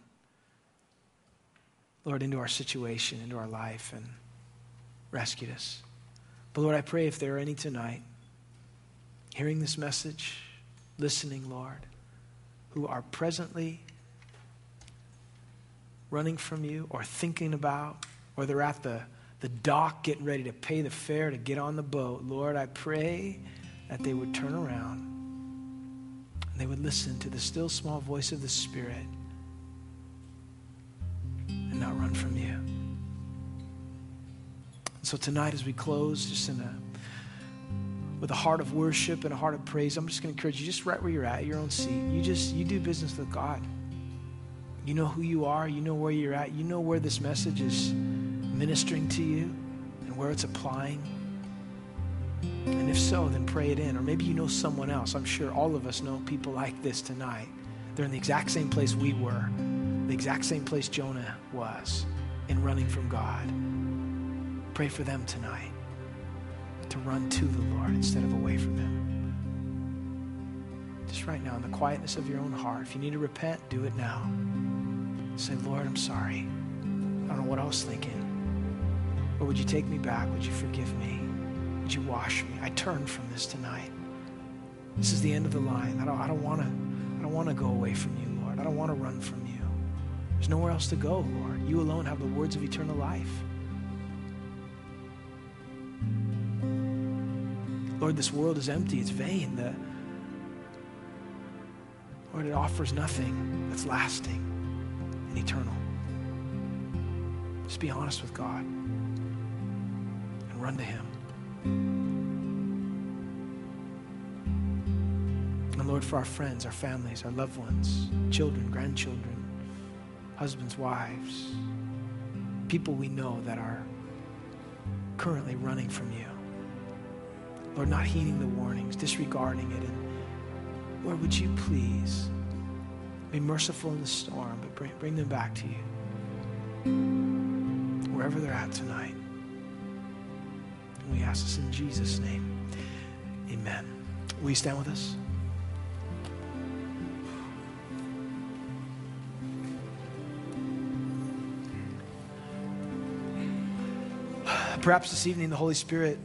Lord, into our situation, into our life, and rescued us. But Lord, I pray if there are any tonight hearing this message, listening, Lord, who are presently running from you or thinking about, or they're at the dock getting ready to pay the fare to get on the boat, Lord, I pray that they would turn around and they would listen to the still small voice of the Spirit and not run from you. So tonight as we close, just with a heart of worship and a heart of praise, I'm just going to encourage you, just right where you're at your own seat. You do business with God. You know who you are. You know where you're at. You know where this message is ministering to you and where it's applying. And if so, then pray it in. Or maybe you know someone else. I'm sure all of us know people like this tonight. They're in the exact same place we were, the exact same place Jonah was in running from God. Pray for them tonight to run to the Lord instead of away from him. Just right now, in the quietness of your own heart, if you need to repent, do it now. Say, Lord, I'm sorry. I don't know what I was thinking. Or would you take me back? Would you forgive me? Would you wash me? I turn from this tonight. This is the end of the line. I don't want to go away from you, Lord. I don't want to run from you. There's nowhere else to go, Lord. You alone have the words of eternal life. Lord, this world is empty. It's vain. Lord, it offers nothing that's lasting and eternal. Just be honest with God and run to him. And Lord, for our friends, our families, our loved ones, children, grandchildren, husbands, wives, people we know that are currently running from you. Lord, not heeding the warnings, disregarding it. And Lord, would you please be merciful in the storm, but bring them back to you. Wherever they're at tonight. And we ask this in Jesus' name. Amen. Will you stand with us? Perhaps this evening the Holy Spirit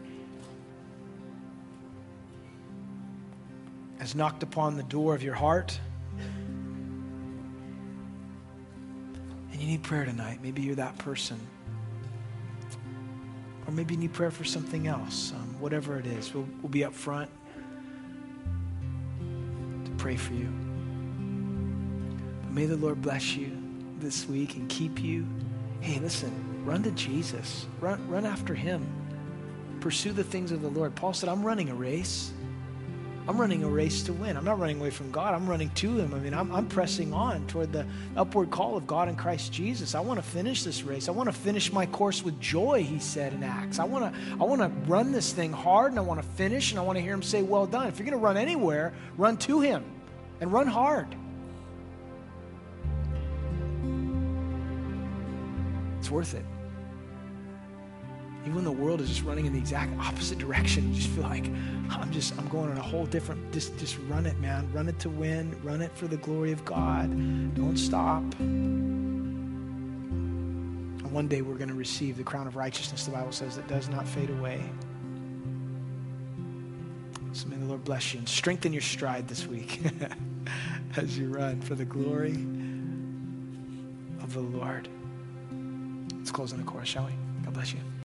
has knocked upon the door of your heart. And you need prayer tonight. Maybe you're that person. Or maybe you need prayer for something else. Whatever it is, we'll be up front to pray for you. But may the Lord bless you this week and keep you. Hey, listen. Run to Jesus. Run after him. Pursue the things of the Lord. Paul said, I'm running a race. I'm running a race to win. I'm not running away from God. I'm running to him. I mean, I'm pressing on toward the upward call of God in Christ Jesus. I want to finish this race. I want to finish my course with joy, he said in Acts. I want to run this thing hard, and I want to finish, and I want to hear him say, well done. If you're going to run anywhere, run to him and run hard. It's worth it. Even when the world is just running in the exact opposite direction, you just feel like, I'm going on a whole different, just run it, man. Run it to win. Run it for the glory of God. Don't stop. And one day we're going to receive the crown of righteousness, the Bible says, that does not fade away. So may the Lord bless you and strengthen your stride this week as you run for the glory of the Lord. Let's close in a chorus, shall we? God bless you.